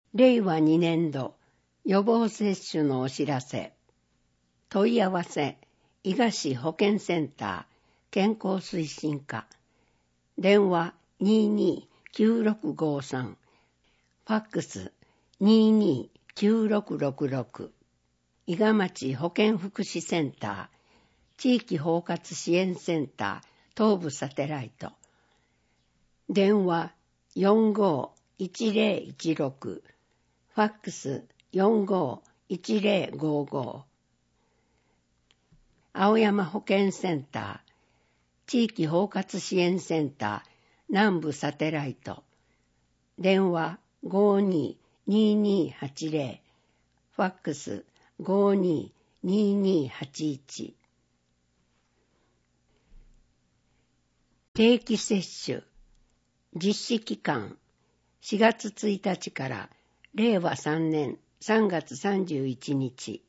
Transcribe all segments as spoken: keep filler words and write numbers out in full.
れいわにねんど予防接種のお知らせ。問い合わせ、伊賀市保健センター健康推進課。電話 にーにーきゅうろくごさん。ファックス にーにーきゅうろくろくろく。伊賀町保健福祉センター地域包括支援センター東部サテライト。電話 よんごーいちぜろいちろく。ファックス よんごーいちぜろごご。青山保健センター地域包括支援センター南部サテライト。電話 ごーにーにーにーはちぜろ。ファックス ごーにーにーにーはちいち。定期接種実施期間しがつついたちかられいわさんねんさんがつさんじゅういちにち。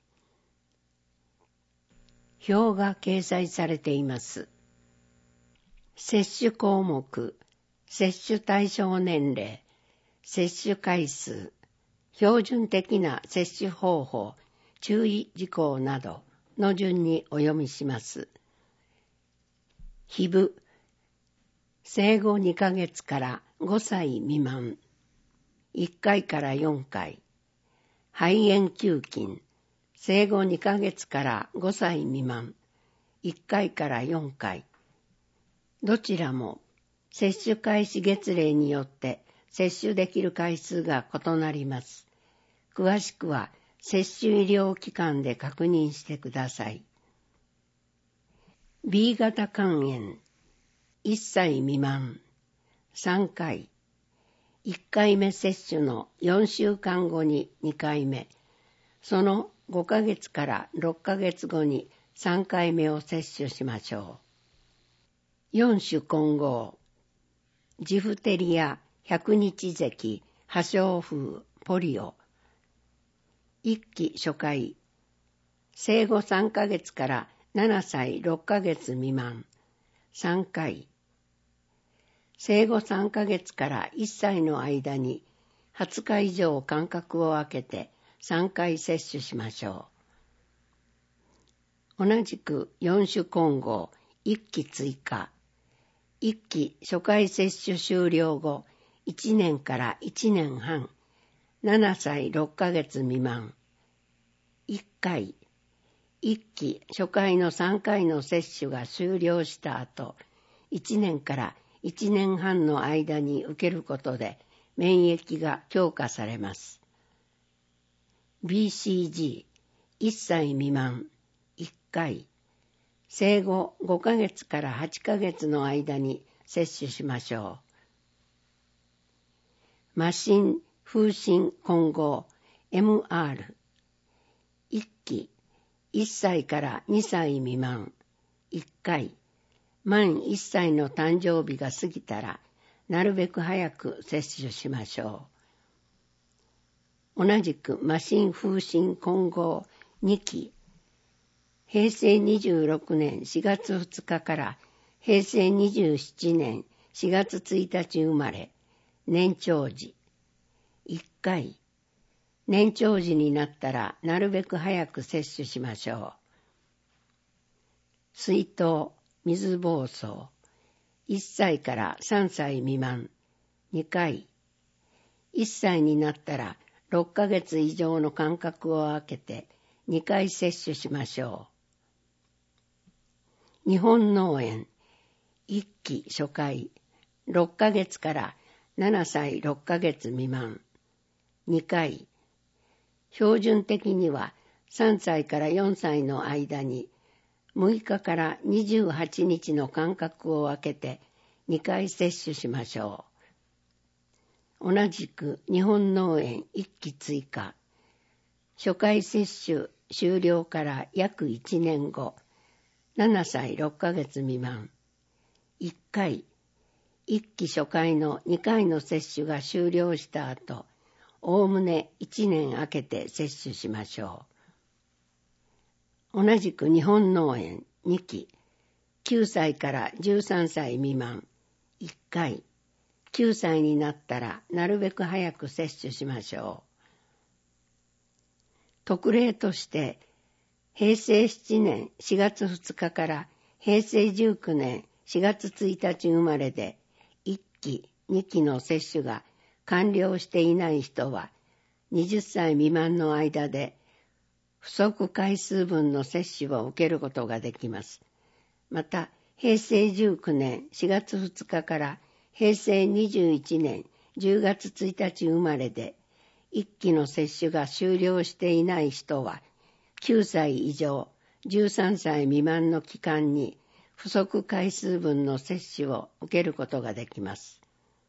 表が掲載されています。接種項目、接種対象年齢、接種回数、標準的な接種方法、注意事項などの順にお読みします。ひぶ、生後にかげつからごさい未満、いっかいからよんかい。肺炎球菌、生後にかげつからごさい未満、いっかいからよんかい。どちらも接種開始月齢によって接種できる回数が異なります。詳しくは接種医療機関で確認してください。ビー 型肝炎、いっさい未満、さんかい。いっかいめ接種のよんしゅうかんごににかいめ、そのごかげつからろっかげつごにさんかいめを接種しましょう。よん種混合、ジフテリア、百日咳、破傷風、ポリオ。いっき初回、生後さんかげつからななさいろっかげつ未満、さんかい。生後さんかげつからいっさいの間にはつか以上間隔を空けてさんかい接種しましょう。同じくよん種混合、いっき追加。いっき初回接種終了後いちねんからいちねんはん、ななさいろっかげつ未満。いっかい、いっき初回のさんかいの接種が終了した後、いちねんからいちねんはんの間に受けることで免疫が強化されます。ビーシージー、いっさい未満、いっかい。生後ごかげつからはちかげつの間に接種しましょう。麻疹、風疹混合、エムアール。いっき、いっさいからにさい未満、いっかい。満いっさいの誕生日が過ぎたら、なるべく早く接種しましょう。同じく麻疹風疹混合にき。へいせいにじゅうろくねんしがつふつかからへいせいにじゅうななねんしがつついたち生まれ、年長児。いっかい。年長児になったらなるべく早く接種しましょう。水痘、水疱瘡、いっさいからさんさい未満、にかい。いっさいになったらろっかげつ以上の間隔を空けてにかい接種しましょう。日本脳炎、いっき初回、ろっかげつからななさいろっかげつ未満、にかい。標準的にはさんさいからよんさいの間にむいかからにじゅうはちにちの間隔を空けてにかい接種しましょう。同じく日本脳炎いっき追加。初回接種終了から約いちねんご、ななさいろっかげつ未満。いっかい、いっき初回のにかいの接種が終了した後、おおむねいちねん空けて接種しましょう。同じく日本脳炎にき、きゅうさいからじゅうさんさい未満、いっかい。きゅうさいになったらなるべく早く接種しましょ特例として、へいせいななねんしがつふつかからへいせいじゅうきゅうねんしがつついたち生まれで、いっき、にきの接種が完了していない人は、はたち未満の間で、不足回数分の接種を受けることができます。また、へいせいじゅうきゅうねんしがつふつかからへいせいにじゅういちねんじゅうがつついたち生まれで、いっきの接種が終了していない人は、きゅうさい以上、じゅうさんさい未満の期間に不足回数分の接種を受けることができます。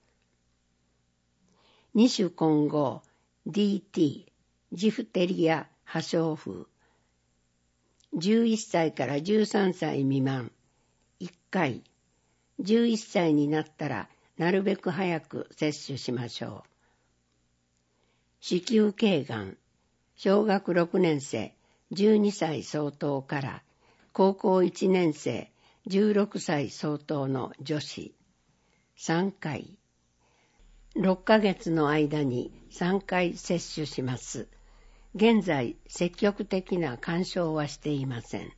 二種混合 ディーティー、ジフテリア破傷風。じゅういっさいからじゅうさんさい未満、いっかい。じゅういっさいになったらなるべく早く接種しましょう。子宮頸がん、小学ろくねんせい、じゅうにさい相当から高校いちねんせい、じゅうろくさい相当の女子、さんかい。ろっかげつの間にさんかい接種します。現在、積極的な干渉はしていません。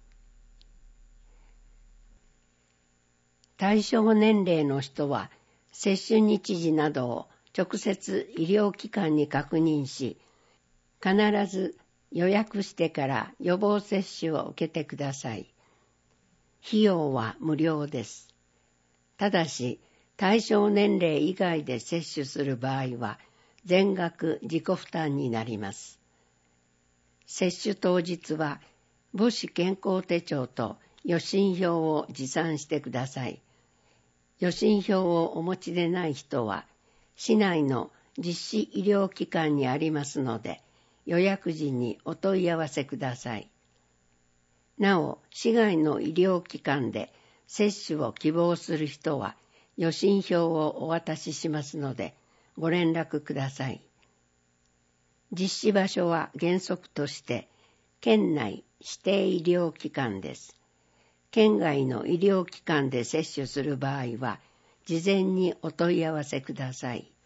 対象年齢の人は、接種日時などを直接医療機関に確認し、必ず予約してから予防接種を受けてください。費用は無料です。ただし、対象年齢以外で接種する場合は、全額自己負担になります。接種当日は、母子健康手帳と予診票を持参してください。予診票をお持ちでない人は、市内の実施医療機関にありますので、予約時にお問い合わせください。なお、市外の医療機関で接種を希望する人は、予診票をお渡ししますので、ご連絡ください。実施場所は原則として、県内指定医療機関です。県外の医療機関で接種する場合は、事前にお問い合わせください。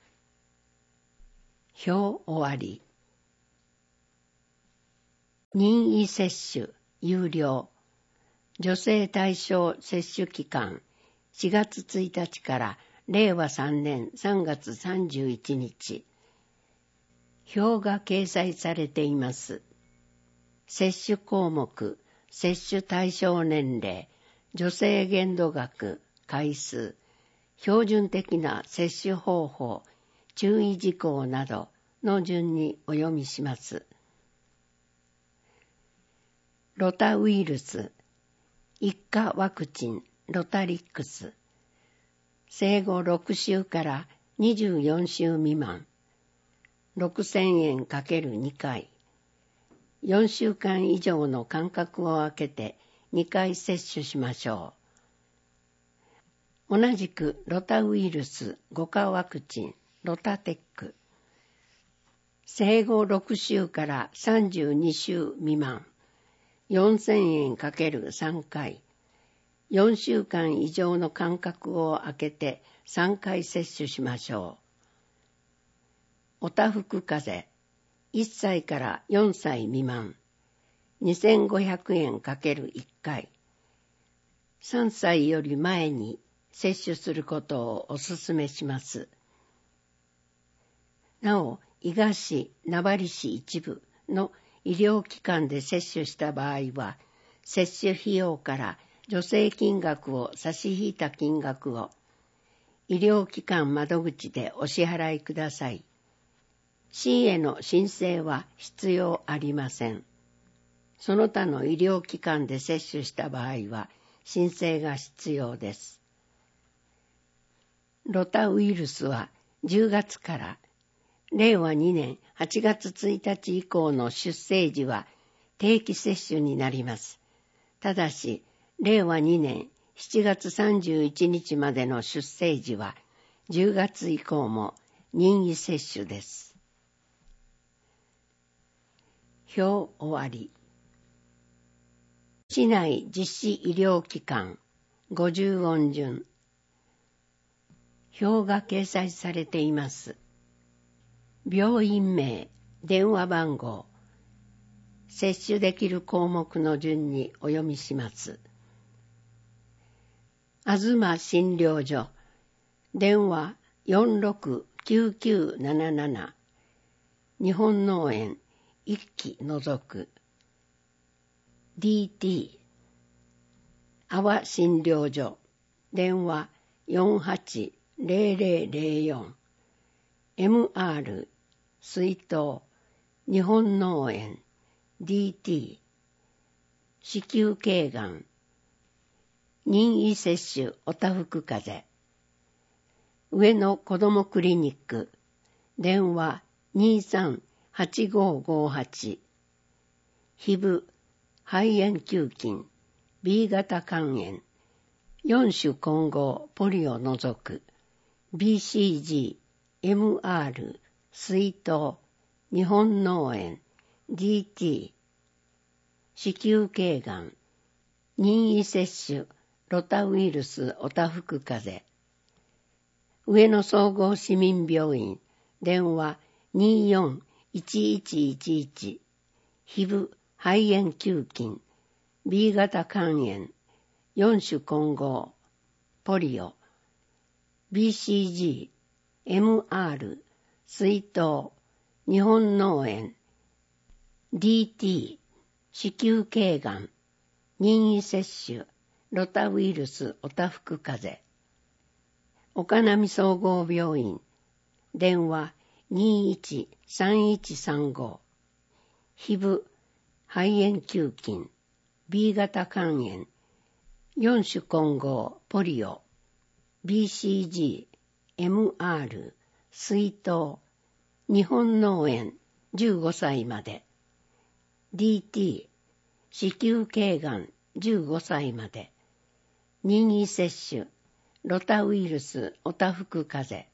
表終わり。任意接種有料。女性対象接種期間しがつついたちかられいわさんねんさんがつさんじゅういちにち。表が掲載されています。接種項目、接種対象年齢、女性限度額、回数、標準的な接種方法、注意事項などの順にお読みします。ロタウイルス、一価ワクチン、ロタリックス、生後ろくしゅうからにじゅうよんしゅう未満、ろくせんえん ×に 回、よんしゅうかん以上の間隔を空けてにかい接種しましょう。同じくロタウイルスご価ワクチン、ロタテック、生後ろくしゅうからさんじゅうにしゅう未満、よんせんえん ×さん 回、よんしゅうかん以上の間隔を空けてさんかい接種しましょう。おたふく風邪、いっさいからよんさい未満、にせんごひゃくえん ×いっ 回、さんさいより前に接種することをお勧めします。なお、伊賀市、名張市一部の医療機関で接種した場合は、接種費用から助成金額を差し引いた金額を医療機関窓口でお支払いください。市への申請は必要ありません。その他の医療機関で接種した場合は申請が必要です。ロタウイルスはじゅうがつかられいわにねんはちがつついたち以降の出生時は定期接種になります。ただし、れいわにねんしちがつさんじゅういちにちまでの出生時はじゅうがつ以降も任意接種です。表終わり。市内実施医療機関ごじゅうおん順。表が掲載されています。病院名、電話番号、 接種できる項目の順にお読みします。あずま診療所、電話 よんろくきゅうきゅうなななな、日本農園一期除く、ディーティー、阿波診療所、電話 よんはちぜろぜろぜろよん、エムアール、水筒、日本農園、ディーティー、子宮頸がん、任意接種おたふく風邪、上野子どもクリニック、電話 にさんはちごごはち、皮膚、肺炎球菌、B 型肝炎、よん種混合ポリを除く、ビーシージー、エムアール、水筒、日本農園、ディーティー、子宮頸がん、任意接種、ロタウイルスおたふく風邪、上野総合市民病院、電話 にーよんいちいちいちいち、皮膚、肺炎球菌、B 型肝炎、よん種混合、ポリオ、ビーシージー、エムアール、水筒、日本農園、ディーティー、子宮頸がん、任意接種、ロタウイルスおたふく風邪、岡波総合病院、電話 にーいちさんいちさんご、皮膚、肺炎球菌、B 型肝炎、よん種混合ポリオ、ビーシージー、エムアール、水筒、日本農園じゅうごさいまで、ディーティー、子宮頸がんじゅうごさいまで、任意接種、ロタウイルスおたふく風邪、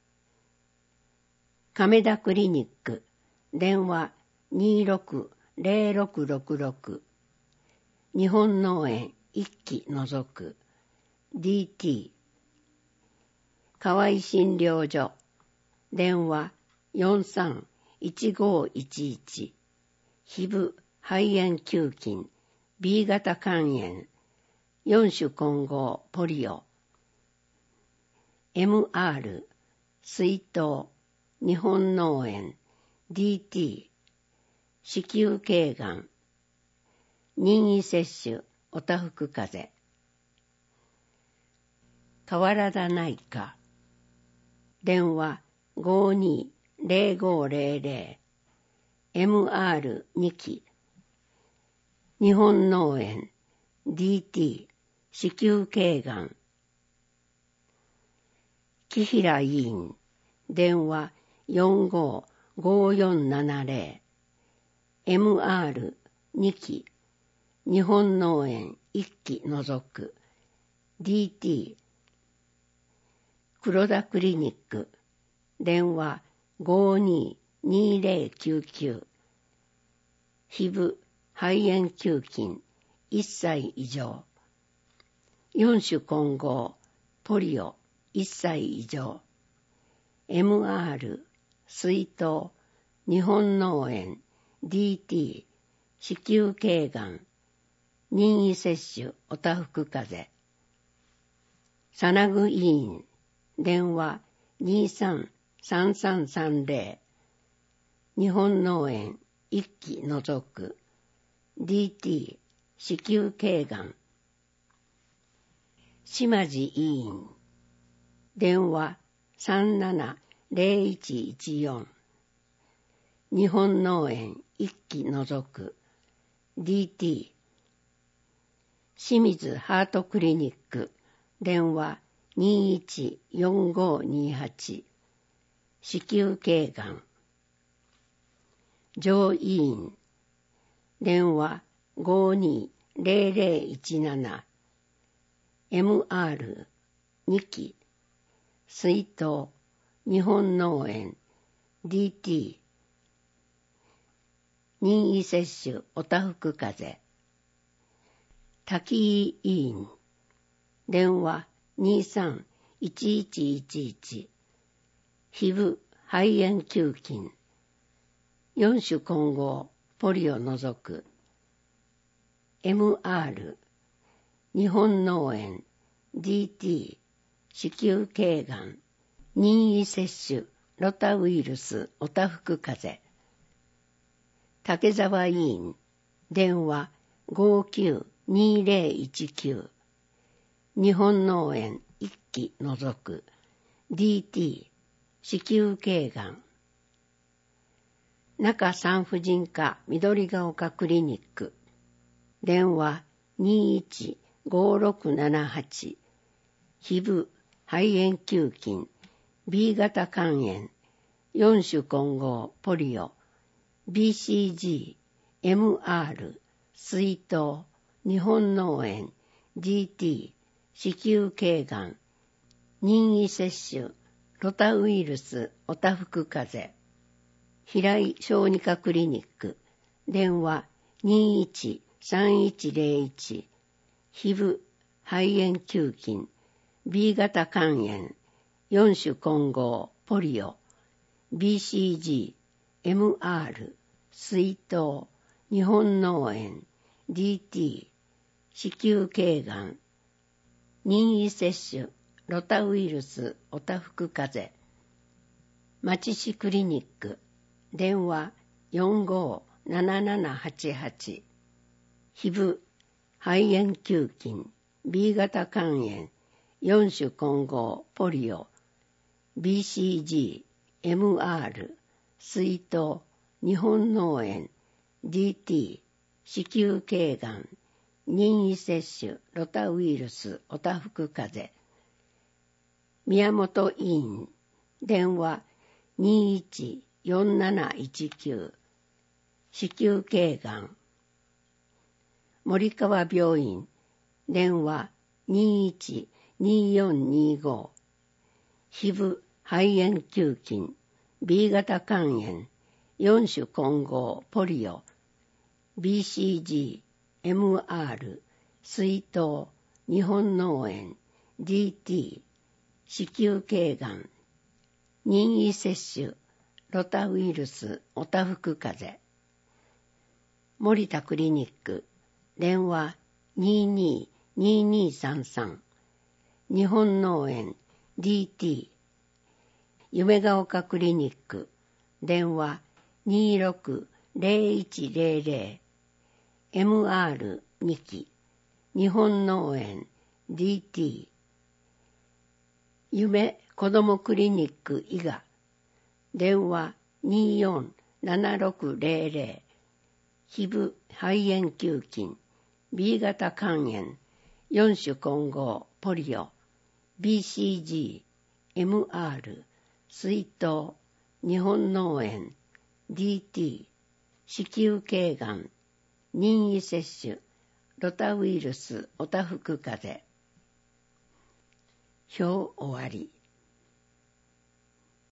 亀田クリニック、電話 にーろくぜろろくろくろく、日本農園一期除く、ディーティー、河合診療所、電話 よんさんいちごいちいち、皮膚、肺炎球菌、B 型肝炎、よん種混合ポリオ、エムアール、水筒、日本農園、ディーティー、子宮頸がん、任意接種おたふく風邪、河原田内科、電話 ごーにーぜろごぜろぜろ、エムアールに 期、日本農園、ディーティー、子宮頸がん、木平医院、電話よんごごよんななぜろ、エムアールに 期、日本農園いっ期除く、ディーティー、黒田クリニック、電話ごーにーにーぜろきゅうきゅう、皮膚、肺炎球菌、いっさい以上、よん種混合、ポリオ、いっさい以上、エムアール、水筒、日本農園、ディーティー、子宮頸がん、任意接種おたふく風邪、さなぐ医院、電話にーさんさんさんさんぜろ、日本農園いっ期除く、ディーティー、子宮頸がん、島地医院、電話さんななぜろいちいちよん、日本農園いっ期除く、ディーティー、清水ハートクリニック、電話にーいちよんごにはち、子宮頸がん、上医院、電話ごーにーぜろぜろいちなな、エムアールに 期、水筒、日本農園、ディーティー、任意接種おたふく風邪、滝井医院、電話にーさんいちいちいちいち、皮膚、肺炎球菌、よん種混合ポリオ除く。エムアール、日本脳炎、ディーティー、子宮頸がん、任意接種、ロタウイルス、おたふく風邪。竹沢委員、電話 ごーきゅうにーぜろいちきゅう。日本脳炎いっき除く。ディーティー、子宮頸がん。中産婦人科緑が丘クリニック。電話 にーいちごーろくななはち。皮膚、肺炎球菌、ビー 型肝炎、よん種混合、ポリオ、ビーシージー、エムアール、水痘、日本脳炎、ディーティー、子宮頸がん、任意接種、ロタウイルス、おたふく風邪。平井小児科クリニック。電話 にーいちさんいちぜろいち。皮膚、肺炎球菌、ビー 型肝炎、よん種混合、ポリオ、ビーシージー、エムアール、水痘、日本脳炎、ディーティー、子宮頸がん、任意接種、ロタウイルス、おたふく風邪。町市クリニック。電話 よんごーななななはちはち。皮膚、肺炎球菌、ビー 型肝炎、よん種混合、ポリオ、ビーシージー、エムアール、水痘、日本脳炎、ディーティー、子宮頸がん、任意接種、ロタウイルス、おたふく風邪。宮本委員、電話 にーいちよんなないちきゅう。子宮頸がん。森川病院、電話 にーいちにーよんにーご。皮膚、肺炎球菌、ビー 型肝炎、よん種混合、ポリオ、ビーシージー、エムアール、水痘、日本脳炎、ディーティー、子宮頸がん、任意接種、ロタウイルス、おたふく風邪。森田クリニック、電話 にーにーにーにーさんさん。日本脳炎、ディーティー、夢が丘クリニック、電話 にーろくぜろいちぜろぜろ。エムアールにき、日本脳炎、ディーティー、夢子どもクリニック伊賀、電話 にーよんななろくぜろぜろ。皮膚、肺炎球菌、ビー 型肝炎、よん種混合、ポリオ、ビーシージー、エムアール、水痘、日本脳炎、ディーティー、子宮頸がん、任意接種、ロタウイルス、おたふく風邪。表終わり。